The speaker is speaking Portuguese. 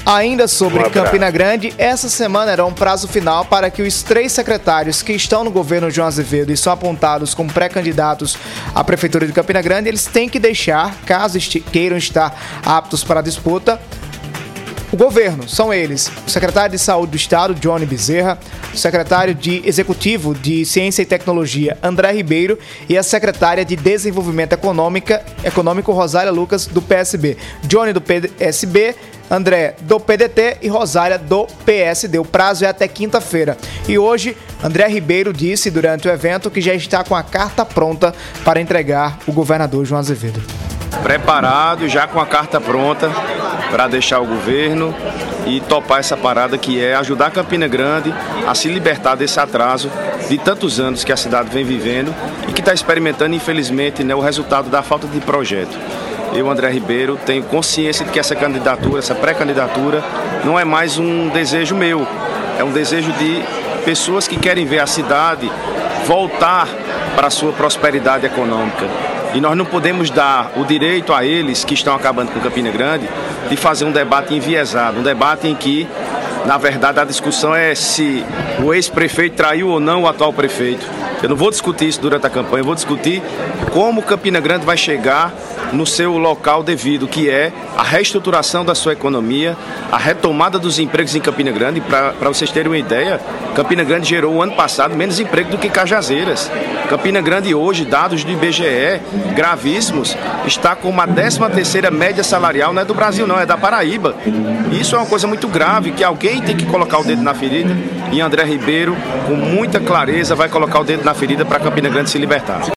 Ainda sobre Campina Grande, essa semana era um prazo final para que os 3 secretários que estão no governo João Azevedo e são apontados como pré-candidatos à Prefeitura de Campina Grande, eles têm que deixar, caso queiram estar aptos para a disputa, o governo. São eles: o secretário de Saúde do Estado, Johnny Bezerra, o secretário de Executivo de Ciência e Tecnologia, André Ribeiro, e a secretária de Desenvolvimento Econômico, Rosália Lucas, do PSB. Johnny do PSB, André do PDT e Rosália do PSD. O prazo é até quinta-feira. E hoje, André Ribeiro disse durante o evento que já está com a carta pronta para entregar o governador João Azevedo. Preparado, já com a carta pronta para deixar o governo e topar essa parada que é ajudar Campina Grande a se libertar desse atraso de tantos anos que a cidade vem vivendo e que está experimentando, infelizmente, o resultado da falta de projeto. Eu, André Ribeiro, tenho consciência de que essa candidatura, essa pré-candidatura, não é mais um desejo meu, é um desejo de pessoas que querem ver a cidade voltar para a sua prosperidade econômica. E nós não podemos dar o direito a eles, que estão acabando com Campina Grande, de fazer um debate enviesado, um debate em que, na verdade, a discussão é se o ex-prefeito traiu ou não o atual prefeito. Eu não vou discutir isso durante a campanha, eu vou discutir como Campina Grande vai chegar no seu local devido, que é a reestruturação da sua economia, a retomada dos empregos em Campina Grande. Para vocês terem uma ideia, Campina Grande gerou o ano passado menos emprego do que Cajazeiras. Campina Grande hoje, dados do IBGE, gravíssimos, está com uma 13ª média salarial, não é do Brasil não, é da Paraíba. Isso é uma coisa muito grave, que alguém tem que colocar o dedo na ferida, e André Ribeiro, com muita clareza, vai colocar o dedo na ferida para Campina Grande se libertar.